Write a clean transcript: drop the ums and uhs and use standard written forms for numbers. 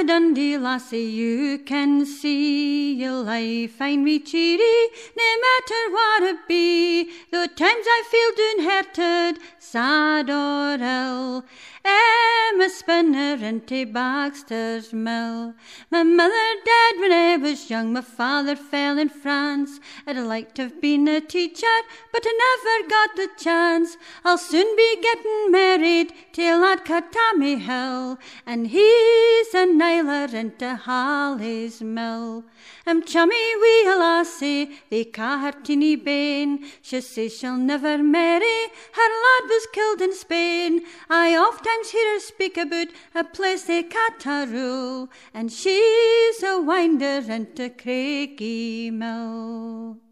a Dundee lassie, you can see your life find me cheery, no matter what it be. Though times I feel downhearted, sad or ill, I'm a spinner into Baxter's Mill. My mother died when I was young, my father fell in France. I'd like to have been a teacher, but I never got the chance. I'll soon be getting married to lad Katami Hill, and he's a nailer into Halley's Mill. I'm chummy wee a lassie, they ca her Teeny Bain. She says she'll never marry, her lad was killed in Spain. I oftentimes hear her speak about a place they Cataroo, and she's a winder into Craigie Mill.